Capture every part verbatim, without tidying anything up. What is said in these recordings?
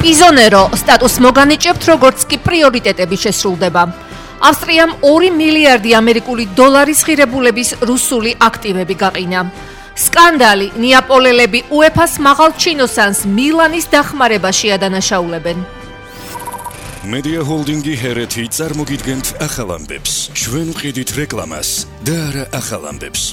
პიზონერო სტატუს მოგანიჭებთ, როგორც კი პრიორიტეტები შესრულდება. ავსტრიამ ორი მილიარდი ამერიკული დოლარის ღირებულების რუსული აქტივები გაყინა. სკანდალი, ნეაპოლელები უეფას მაღალ ჩინოსანს მილანის დახმარებაში ადანაშაულებენ. Media Holdingi ჰერეთი წარმოგიდგენთ ახალ ამბებს. ჩვენ ვყიდით რეკლამას და არა ახალ ამბებს.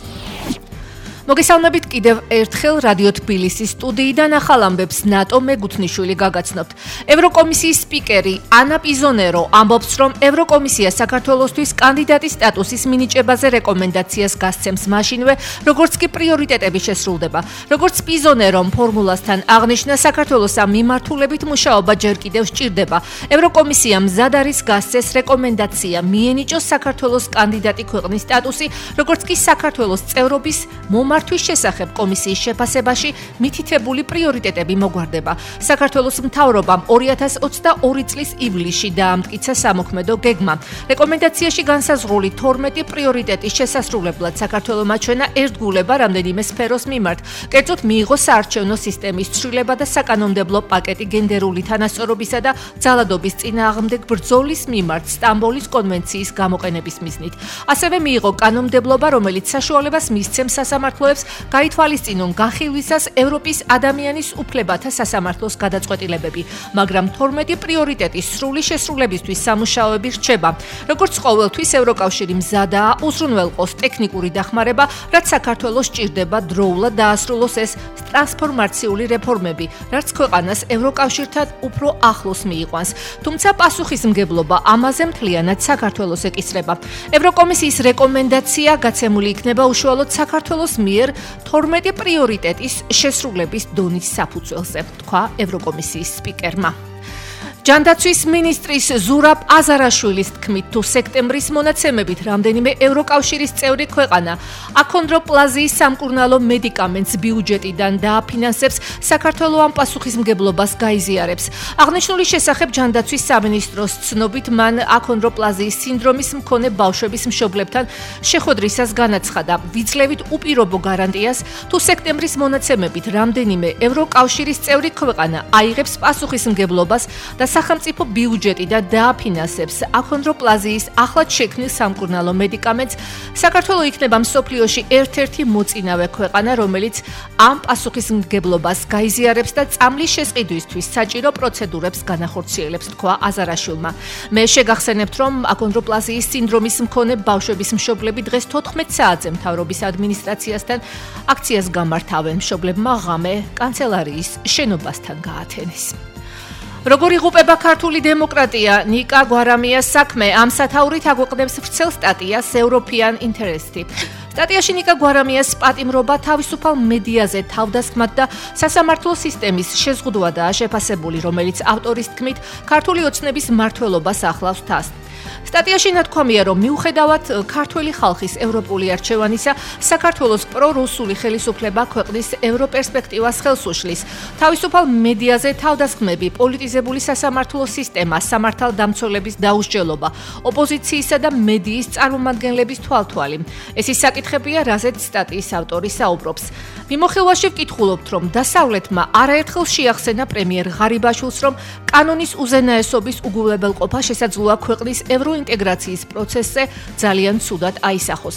მოგესალმებით კიდევ ერთხელ რადიო თბილისის სტუდიიდან ახალ ამბებს ნატო მეგუთნიშვილი გაგაცნობთ. ევროკომისიის სპიკერი ანა პიზონერო ამბობს, რომ ევროკომისია საქართველოსთვის კანდიდატის სტატუსის მინიჭებაზე რეკომენდაციას გასცემს მაშინვე, როგორც კი პრიორიტეტები შესრულდება. როგორც პიზონერომ ფორმულასთან აღნიშნა, საქართველოს ამ მიმართულებით მუშაობა ჯერ კიდევ სჭირდება. ევროკომისია მზად არის გასცეს რეკომენდაცია მიენიჭოს საქართველოს კანდიდატი ქვეყნის სტატუსი, როგორც კი საქართველოს წევრობის მომართვის შესახებ კომისიის შეფასებაში მითითებული პრიორიტეტები მოგვარდება. საქართველოს მთავრობამ ორი ათას ოცდაორი წლის ივლისში დაამტკიცა სამოქმედო გეგმა. რეკომენდაციაში განსაზღვრული თორმეტი პრიორიტეტის შესასრულებლად საქართველოს მაჩვენა ერთგულება რამდენიმე სფეროს მიმართ. კერძოდ მიიღო საარჩევნო სისტემის ცვლილება და საკანონმდებლო პაკეტი გენდერული თანასწორობისა და ძალადობის წინააღმდეგ ბრძოლის მიმართ სტამბოლის კონვენციის გამოყენების მიზნით. ასევე მიიღო კანონმდებლობა, რომელიც საშუალებას მისცემს სასამართლოებს გაითვალისწინონ განხილვისას ევროპის ადამიანის უფლებათა სასამართლოს გადაწყვეტილებები, მაგრამ თორმეტი პრიორიტეტის სრული შესრულებისთვის სამუშაოები რჩება. როგორც ყოველთვის ევროკავშირი მზადაა უზრუნველყოს ტექნიკური დახმარება, რაც საქართველოს სჭირდება დროულად დაასრულოს ეს ტრანსფორმაციული რეფორმები, რაც ქვეყანას ევროკავშირთან უფრო ახლოს მიიყვანს. თუმცა პასუხისმგებლობა ამაზე მთლიანად საქართველოს ეკისრება. ევროკომისიის რეკომენდაცია გაცემული იქნება უშუალოდ საქართველოს მიერ თორმეტი პრიორიტეტის შესრულების დონის საფუძველზე, თქვა ევროკომისიის სპიკერმა. ჯანდაცვის მინისტრის ზურაბ აზარაშვილის თქმით, თუ სექტემბრის მონაცემებით რამდენიმე ევროკავშირის წევრი ქვეყანა აქონდროპლაზიის სამკურნალო მედიკამენტს ბიუჯეტიდან დააფინანსებს, საქართველო ამ პასუხისმგებლობას გაიზიარებს. აღნიშნული შესახებ ჯანდაცვის სამინისტროს ცნობით, მან აქონდროპლაზიის სინდრომის მქონე ბავშვების მშობლებთან შეხვედრისას განაცხადა, ვიძლევით უპირობო გარანტიას, თუ სექტემბრის მონაცემებით რამდენიმე ევროკავშირის წევრი ქვეყანა აიღებს პასუხისმგებლობას და სახელმწიფო ბიუჯეტიდან დააფინანსებს აქონდროპლაზიის ახლად შექმნილ სამკურნალო მედიკამენტს, საქართველო იქნება მსოფლიოში ერთ-ერთი მოწინავე ქვეყანა, რომელიც ამ პასუხისმგებლობას გაიზიარებს და წამლის შესყიდვისთვის საჭირო პროცედურებს განახორციელებს, თქვა აზარაშვილმა. მე შეგახსენებთ, რომ აქონდროპლაზიის სინდრომის მქონე ბავშვების მშობლები დღეს თოთხმეტ საათზე მთავრობის ადმინისტრაციასთან აქციას გამართავენ. მშობლებმა ღამე კანცელარიის შენობასთან გაათენეს. როგორ იღუპება ქართული დემოკრატია? ნიკა გვარამიას საქმე ამ სათაურით აგვიყნებს ვრცელ სტატიას ევროპიან ინტერესტი. სტატიაში ნიკა გვარამიას პატიმრობა თავისუფალ მედიაზე თავდასხმად და სასამართლო სისტემის შეზღუდვადაა შეფასებული, რომელიც ავტორის თქმით ქართული ოცნების მმართველობას ახლავს თავს. სტატიაში ნათქვამია, რომ მიუხედავად ქართული ხალხის ევროპული არჩევანისა, საქართველოს პრორუსული ხელისუფლება ქვეყნის ევროპერსპექტივას ხელს უშლის. თავისუფალ მედიაზე თავდასხმები, პოლიტიზებული სასამართლო სისტემა, სამართალდამცველების დაუსჯელობა, ოპოზიციისა და მედიის წარმომადგენლების თვალთვალი. ეს ის საკითხებია, რაზეც სტატიის ავტორი საუბრობს. მიმოხილვაში ვკითხულობთ, რომ დასავლეთმა არაერთხელ შეახსენა პრემიერ ღარიბაშვილს, რომ კანონის უზენაესობის უგულებელყოფა შესაძლოა ქვეყნის ევროინტეგრაციის პროცესზე ძალიან ცუდად აისახოს.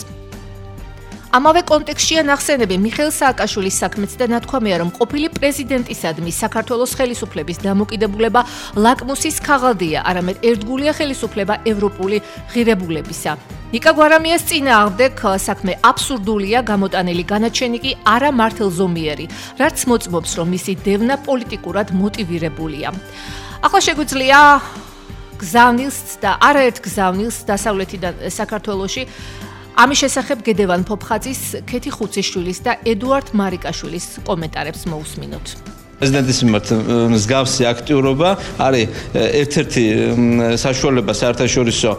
ამავე კონტექსტშია ნახსენები მიხეილ სააკაშვილის საქმეც და ნათქვამია, რომ ყოფილი პრეზიდენტისადმი საქართველოს ხელისუფლების დამოკიდებულება ლაკმუსის ქაღალდია, არამედ ერთგულია ხელისუფლება ევროპული ღირებულებისა. ნიკა გვარამიას წინააღმდეგ საქმე აბსურდულია, გამოტანილი განაჩენი კი არა მართლზომიერი, რაც მოწმობს, რომ მისი დევნა პოლიტიკურად მოტივირებულია. ახლა შეგვიძლია გზავნილს და არაერთ გზავნილს დასავლეთიდან საქართველოში ამის შესახებ გედევან ფოფხაძის, ქეთი ხუციშვილის და ედუარდ მარიკაშვილის კომენტარებს მოусმინოთ. პრეზიდენტის მიმართ მსგავსი აქტიურობა არის ერთ-ერთი საშუალება საერთაშორისო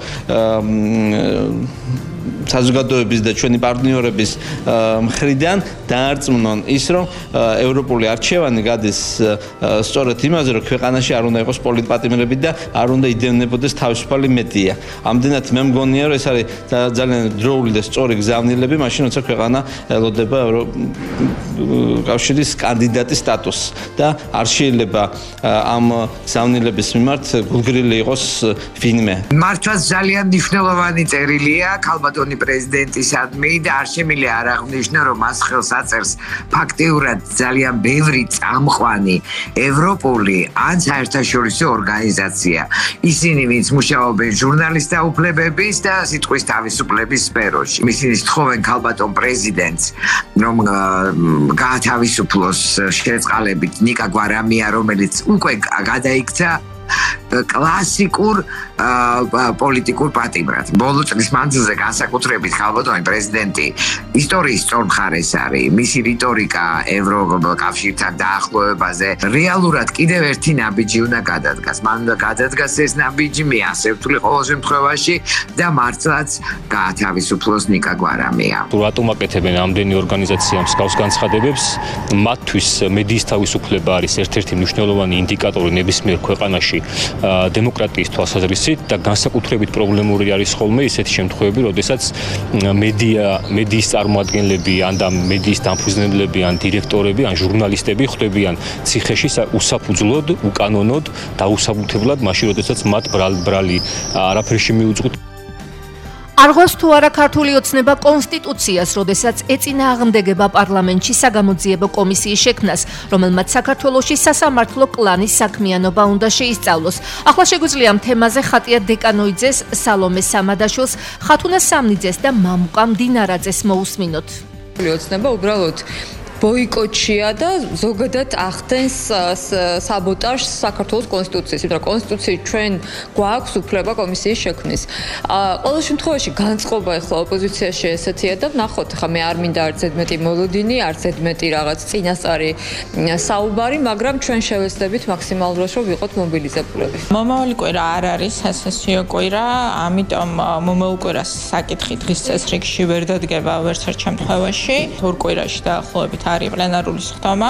საზოგადოების და ჩვენი პარტნიორების მხრიდან დაარწმუნონ ის, რომ ევროპული არჩევანი გადის სწორედ იმაზე, რომ ქვეყანაში არ უნდა იყოს პოლიტპატიმრები და არ უნდა იდევნებოდეს თავისუფალი მედია. ამდენად მე მგონია, რომ ეს არის ძალიან დროული და სწორი გზავნილები, მაშინ როცა ქვეყანა ელოდება კავშირის კანდიდატის სტატუსს და არ შეიძლება ამ გზავნილების მიმართ გულგრილი იყოს ვინმე. მართლაც ძალიან მნიშვნელოვანი წერილია ქალბატონი პრეზიდენტისადმი და არ შემიძლია არ აღნიშნო, რომ მას ხელს აწერს ფაქტიურად ძალიან ბევრი წამყვანი ევროპული ან საერთაშორისო ორგანიზაცია. ისინი, ვინც მუშაობენ ჟურნალისტთა უფლებების და სიტყვის თავისუფლების სფეროში. ისინი სთხოვენ ქალბატონ პრეზიდენტს, რომ გაათავისუფლოს შეწყალებით ნიკა გვარამია, რომელიც უკვე გადაიქცა კლასიკურ პოლიტიკურ პატიმრად. ბოლო წლის მანძილზე განსაკუთრებით ქალბატონი პრეზიდენტი ისტორიის სწორ მხარეს არის. მისი რიტორიკა ევროკავშირთან დაახლოებაზე რეალურად კიდევ ერთი ნაბიჯი უნდა გადადგას. მან უნდა გადადგას ეს ნაბიჯი, მე ასე ვთვლი ყოველ შემთხვევაში და მართლაც გაათავისუფლოს ნიკა გვარამია. თუ რატომ აკეთებენ ამდენი ორგანიზაცია მსგავს განცხადებებს, მათთვის მედიის თავისუფლება არის ერთ-ერთი მნიშვნელოვანი ინდიკატორი ნებისმიერ ქვეყანაში დემოკრატიის თვალსაზრისით და განსაკუთრებით პრობლემური არის ხოლმე ისეთი შემთხვევები, როდესაც მედია, მედიის წარმოადგენლები ან და მედიის დამფუძნებლები ან დირექტორები ან ჟურნალისტები ხვდებიან ციხეში უსაფუძვლოდ, უკანონოდ, დაუსაბუთებლად, მაშინ როდესაც მათ ბრალი არაფერში მიუძღვით. არღვევს თუ არა ქართული ოცნება კონსტიტუციას, როდესაც ეწინააღმდეგება პარლამენტში საგამოძიებო კომისიის შექმნას, რომელმაც საქართველოში სასამართლო კლანის საქმიანობა უნდა შეისწავლოს. ახლა შეგვიძლია ამ თემაზე ხატია დეკანოიძეს, სალომე სამადაშვილს, ხათუნა სამნიძეს და მამუკა მდინარაძეს მოусმინოთ. ქართული ოცნება უბრალოდ ბოიკოტშია და ზოგადად ახდენს საბოტაჟს საქართველოს კონსტიტუციის, იმიტომ რომ კონსტიტუციის ჩვენ გვაქვს უფლება კომისიის შექმნის. ყოველ შემთხვევაში განწყობა ახლა ოპოზიციაში ესეთია და ვნახოთ, ხა მე არ მინდა არც ზედმეტი მოლოდინი, არც ზედმეტი რაღაც წინასწარი საუბარი, მაგრამ ჩვენ შევეცდებით მაქსიმალურად რომ ვიყოთ მობილიზებულები. მომავალი კვირა არ არის სასესიო კვირა, ამიტომ მომავალ კვირას საკითხი დღის წესრიგში ვერ დადგება ვერც ერთ შემთხვევაში. ორ კვირაში დაახლოებით არის პლენარული სხდომა.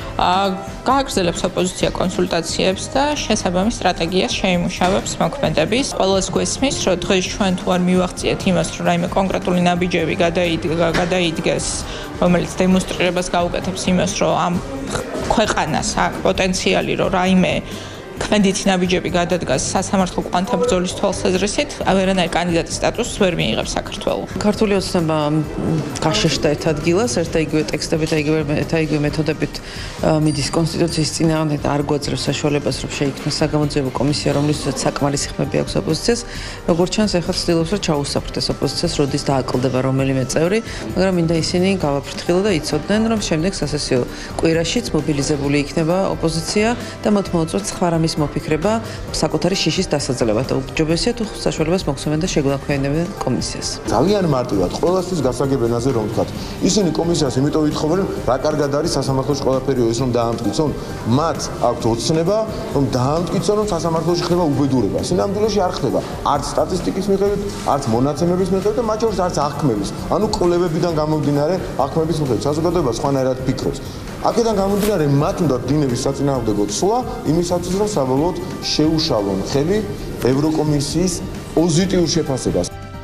გააგრძელებს ოპოზიცია კონსულტაციებს და შესაბამის სტრატეგიას შეიმუშავებს მოქმედების. ყველას გვესმის, რომ დღეს ჩვენ თუ არ მივახციეთ იმას, რომ რაიმე კონკრეტული ნაბიჯები გადაიდგეს, რომელიც დემონსტრირებას გაუკეთებს იმას, რომ ამ ქვეყანას აქვს პოტენციალი, რომ რაიმე ქმედითი ნაბიჯები გადადგას სასამართლო კვანთა ბრძოლის თვალსაზრისით, ვერანაირ კანდიდატის სტატუსს ვერ მიიღებს საქართველო. ქართული ოცნება გაშეშდა ერთ ადგილას, ერთ და იგივე ტექსტებით და იგივე და იგივე მეთოდებით მიდის კონსტიტუციის წინააღმდეგ და არ გვაძლევს საშუალებას, რომ შეიქმნას საგამოძიებო კომისია, რომლითაც საკმარისი ხმები აქვს ოპოზიციას. როგორც ჩანს, ახლა ცდილობს, რომ ჩაუსაფრთხეს ოპოზიციას, როდის დააკლდება რომელიმე წევრი, მაგრამ მინდა ისინი გავაფრთხილო და იცოდნენ, რომ შემდეგ სასესიო კვირაშიც მობილიზებული იქნება ოპოზიცია და მათ მოუწევთ სხვა რამის მოფიქრება საკუთარი შიშის დასაძლევად და უჯობესია თუ საშუალებას მოგცემენ და შეგვაქვეყნებენ კომისიას. ძალიან მარტივად, ყველასთვის გასაგებენაზე რომ ვთქვათ, ისინი კომისიას იმიტომ ვითხოვენ, რომ რა კარგად არის სასამართლოში ყველაფერი ის რომ დაამტკიცონ, მათ აქვთ ოცნება, რომ დაამტკიცონ, რომ სასამართლოში ხდება უბედურება. სინამდვილეში არ ხდება, არც სტატისტიკის მიხედვით, არც მონაცემების მიხედვით და მათ შორის არც აღქმების. ანუ კვლევებიდან გამომდინარე აღქმების მიხედვით საზოგადოება სხვანაირად ფიქრობს. აქედან გამომდინარე, მათ უნდა დინების საწინააღმდეგო ცვლა იმისათვის, რომ საბოლოოდ შეუშალონ ხელი ევროკომისიის პოზიტიურ შეფასებას.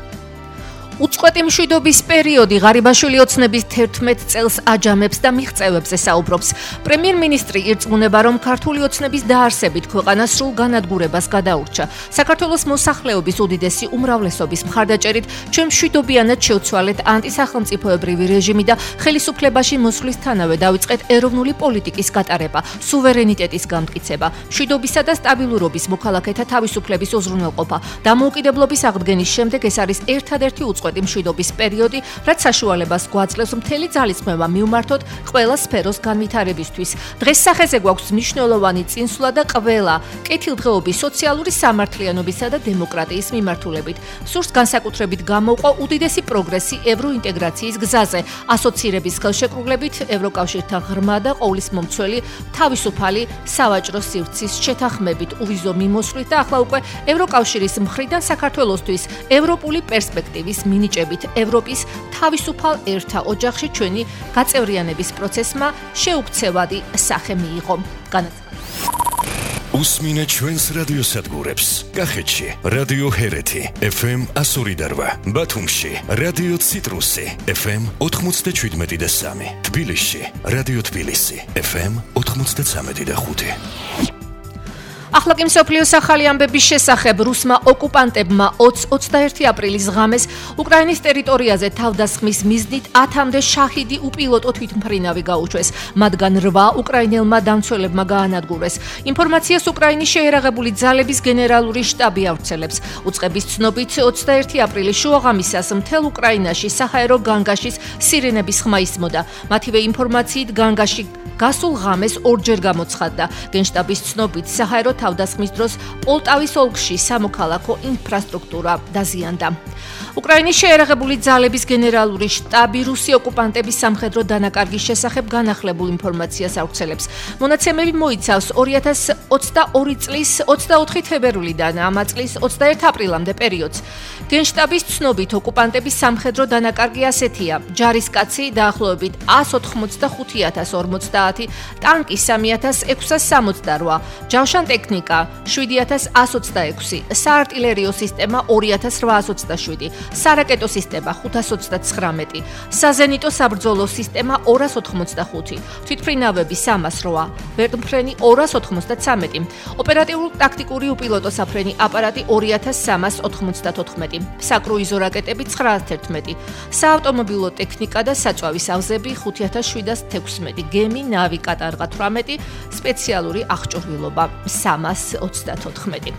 უწყვეტი მშვიდობის პერიოდი ღარიბაშვილი ოცნების თერთმეტ წელს აჯამებს და მიღწევებზე საუბრობს. პრემიერ-მინისტრი ირწმუნება, რომ ქართული ოცნების დაარსებით ქვეყანა სრულ განადგურებას გადაურჩა. საქართველოს მოსახლეობის უდიდესი უმრავლესობის მხარდაჭერით ჩვენ მშვიდობიანად შევცვალეთ ანტისახელმწიფოებრივი რეჟიმი და ხელისუფლებაში მოსვლისთანავე დავიწყეთ ეროვნული პოლიტიკის გატარება, სუვერენიტეტის გამტკიცება, მშვიდობისა და სტაბილურობის მოქალაქეთა თავისუფლების უზრუნველყოფა. დამოუკიდებლობის აღდგენის შემდეგ ეს არის ერთადერთი უწყვეტი მშვიდობის პერიოდი, რაც საშუალებას გვაძლევს მთელი ძალისხმევა მივმართოთ ყველა სფეროს განვითარებისთვის. დღეს სახეზე გვაქვს მნიშვნელოვანი წინსვლა და ყველა კეთილდღეობის, სოციალური სამართლიანობისა და დემოკრატიის მიმართულებით. სურს განსაკუთრებით გამოვყვა უდიდესი პროგრესი ევროინტეგრაციის გზაზე, ასოცირების ხელშეკრულებით, ევროკავშირთან ღრმა და ყოვლისმომცველი თავისუფალი სავაჭრო სივრცის შეთანხმებით, უვიზო მიმოსვლით და ახლა უკვე ევროკავშირის მხრიდან საქართველოსთვის ევროპული პერსპექტივის მინიჭებით ევროპის თავისუფალ ერთა ოჯახში ჩვენი გაწევრიანების პროცესმა შეუქცევადი სახე მიიღო. განაცხადა უსმინე ჩვენს რადიოსადგურებს. კახეთში რადიო ჰერეთი ეფ ემ one oh two point eight, ბათუმში რადიო ციტრუსი ეფ ემ ninety-seven point three, თბილისში რადიო თბილისი ეფ ემ ninety-three point five. ახლა კი მსოფლიოს ახალი ამბების შესახებ რუსმა ოკუპანტებმა ოცდაერთი აპრილის ღამეს უკრაინის ტერიტორიაზე თავდასხმის მიზნით ათამდე შაჰიდი უპილოტო თვითმფრინავი გაუჩვეს, მათგან რვა უკრაინელმა დამცველებმა გაანადგურეს. ინფორმაციას უკრაინის შეერაღებული ძალების გენერალური შტაბი ავრცელებს. უწყების ცნობით ოცდაერთი აპრილის შუაღამისას მთელ უკრაინაში საჰაერო განგაშის სირენების ხმა ისმოდა. მათივე ინფორმაციით განგაში გასულ ღამეს ორჯერ გამოცხადდა. გენშტაბის ცნობით საჰაერო თავდასხმის დროს პოლტავის ოლქში სამოქალაქო ინფრასტრუქტურა დაზიანდა. უკრაინის შეერაღებული ძალების გენერალური შტაბი რუსი ოკუპანტების სამხედრო დანაკარგის შესახებ განახლებულ ინფორმაციას ავრცელებს. მონაცემები მოიცავს ორი ათას ოცდაორი წლის ოცდაოთხი თებერვლიდან ამ წლის ოცდაერთი აპრილამდე პერიოდს. გენშტაბის ცნობით ოკუპანტების სამხედრო დანაკარგი ასეთია: ჯარისკაცი დაახლოებით one eighty-five thousand forty, ტანკი three thousand six hundred sixty-eight, ჯავშან ტექნიკა seven thousand one hundred twenty-six, საარტილერიო სისტემა two thousand eight hundred twenty-seven, სარაკეტო სისტემა five hundred ninety-nine, საზენიტო საბრძოლო სისტემა two hundred ninety-five, თვითმფრინავები three hundred eight, ვერტმფრენი two hundred ninety-three, ოპერატიულ-ტაქტიკური უპილოტო საფრენი აპარატი two thousand three hundred ninety-four, საკრუიზო რაკეტები nine hundred eleven, საავტომობილო ტექნიკა და საწვავის ავზები five thousand seven hundred sixteen, გემი, ნავი, კატარღა eighteen, სპეციალური აღჭურვილობა three hundred twenty-four.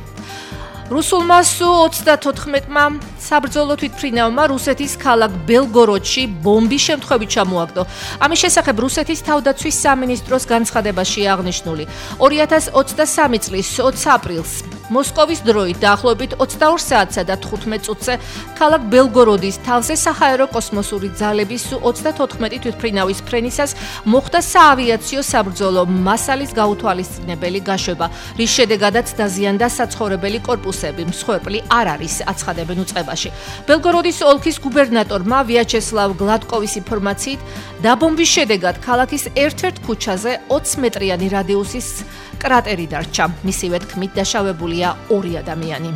რუსულმა სუ ოცდათოთხმეტმა საბრძოლო თვითმფრინავმა რუსეთის ქალაქ ბელგოროდში ბომბის შემთხვევით ჩამოაგდო. ამის შესახებ რუსეთის თავდაცვის სამინისტროს განცხადებაში აღნიშნული. two thousand twenty-three წლის twenty აპრილს მოსკოვის დროით დაახლოებით ოცდაორ საათსა და თხუთმეტ წუთზე ქალაქ ბელგოროდის თავზე საჰაერო კოსმოსური ძალების სუ ოცდათოთხმეტი თვითმფრინავის ფრენისას მოხდა საავიაციო საბრძოლო მასალის გაუთვალისწინებელი გაშვება, რის შედეგადაც დაზიანდა საცხოვრებელი კორპუსები, მსხვერპლი არ არის, აცხადებენ უწყებაში. ბელგოროდის ოლქის გუბერნატორმა ვიაჩესლავ გლადკოვის ინფორმაციით, დაბომბვის შედეგად ქალაქის ერთ-ერთ ქუჩაზე twenty მეტრიანი რადიუსის კრატერი დარჩა. მისივე თქმით დაშავებულია ორი ადამიანი.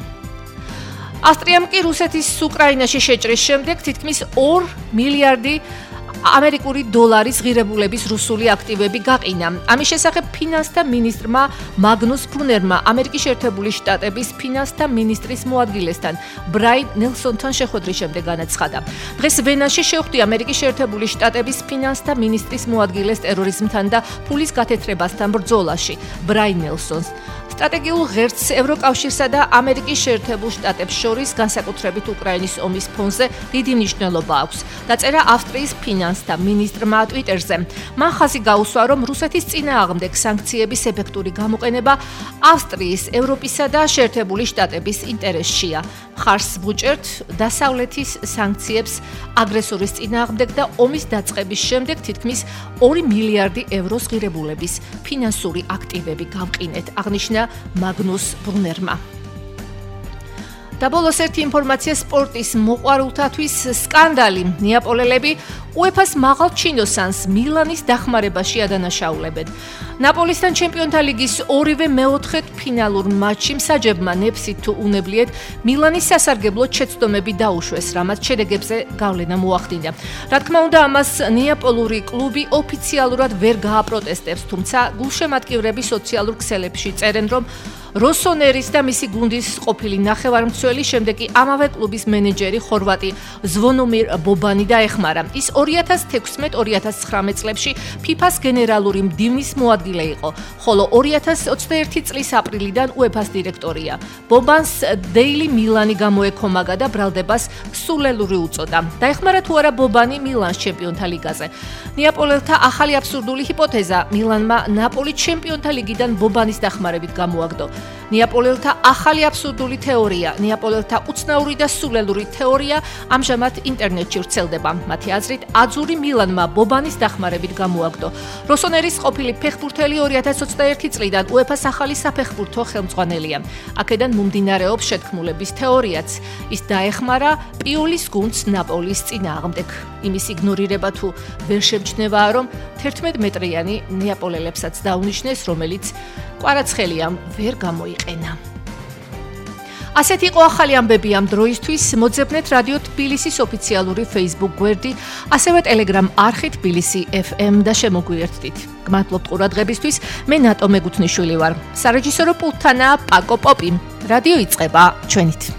ავსტრიამ კი რუსეთის უკრაინაში შეჭრის შემდეგ თითქმის two მილიარდი ამერიკული დოლარის ღირებულების რუსული აქტივები გაყინა. ამის შესახებ ფინანსთა მინისტრმა მაგნუს ბრუნერმა ამერიკის შეერთებული შტატების ფინანსთა მინისტრის მოადგილესთან ბრაინ ნელსონთან შეხვედრის შემდეგ განაცხადა. დღეს ვენაში შეხვდი ამერიკის შეერთებული შტატების ფინანსთა მინისტრის მოადგილეს ტერორიზმთან და ფულის გათეთრებასთან ბრძოლაში. ბრაინ ნელსონს სტრატეგიულ ღერთს ევროკავშირსა და ამერიკის შეერთებულ შტატებს შორის განსაკუთრებით უკრაინის ომის ფონზე დიდი მნიშვნელობა აქვს. დაწერა ავსტრიის ფინანსთა მინისტრმა ტვიტერზე. მან ხაზი გაუსვა, რომ რუსეთის წინააღმდეგ სანქციების ეფექტური გამოყენება ავსტრიის, ევროპისა და შეერთებული შტატების ინტერესშია. მხარს ვუჭერთ დასავლეთის სანქციებს აგრესორის წინააღმდეგ და ომის დაწყების შემდეგ თითქმის two მილიარდი ევროს ღირებულების ფინანსური აქტივები გავყინეთ, აღნიშნა მაგნუს ბრუნერმა. და ბოლოს ერთი ინფორმაცია სპორტის მოყვარულთათვის სკანდალი. ნეაპოლელები უეფას მაღალ ჩინოსანს მილანის დახმარებაში ადანაშაულებენ. ნაპოლისთან ჩემპიონთა ლიგის ორივე მეოთხე ფინალურ მატჩში მსაჯებმა ნეფსით თუ უნებლიეთ მილანის სასარგებლოდ შეცდომები დაუშვეს, რამაც შედეგებზე გავლენა მოახდინა. რა თქმა უნდა, ამას ნეაპოლური კლუბი ოფიციალურად ვერ გააპროტესტებს, თუმცა გულშემატკივრები სოციალურ ქსელებში წერენ, რომ როსონერის და მისი გუნდის ყოფილი ნახევარმცველი, შემდეგ კი ამავე კლუბის მენეჯერი ხორვატი ზვონომირ ბობანი დაეხმარა. ის two thousand sixteen two thousand nine წლებში ფიფას გენერალური მდივნის მოადგილე იყო, ხოლო two thousand twenty-one წლის აპრილიდან უეფას დირექტორია. ბობანს დეილი მილანი გამოეკომაგა და ბრალდებას სულელური უწოდა. დაეხმარა თუ არა ბობანი მილანს ჩემპიონთა ლიგაზე. ნეაპოლელთა ახალი აბსურდული ჰიპოთეზა მილანმა ნაპოლის ჩემპიონთა ლიგიდან ბობანის დახმარებით გამოაგდო. ნეაპოლელთა ახალი აბსურდული თეორია, ნეაპოლელთა უცნაური და სულელური თეორია ამჟამად ინტერნეტში ვრცელდება. მათი აზრით, აძური მილანმა ბობანის დახმარებით გამოაგდო. როსონერის ყოფილი ფეხბურთელი ორი ათას ოცდაერთი წლიდან უეფას ახალი საფეხბურთო ხელმძღვანელია. აქედან მომდინარეობს შეთქმულების თეორიაც. ის დაეხმარა პიოლის გუნდს ნაპოლის წინააღმდეგ. იმის იგნორირება თუ ვერ შემჩნევაა, რომ თერთმეტ მეტრიანი ნეაპოლელებსაც დაუნიშნეს, რომელიც კვარაცხელიამ ვერ გამოიყენა. ასეთი იყო ახალი ამბები ამ დროისთვის. მოძებნეთ რადიო თბილისის ოფიციალური Facebook გვერდი, ასევე Telegram არხი თბილისი ეფ ემ და შემოგვიერთდით. გმადლობთ ყურადღებისთვის. მე ნატო მეგუთნიშვილი ვარ. სარეჟისორო პულტთანაა პაკო პოპი. რადიო იწყება ჩვენით.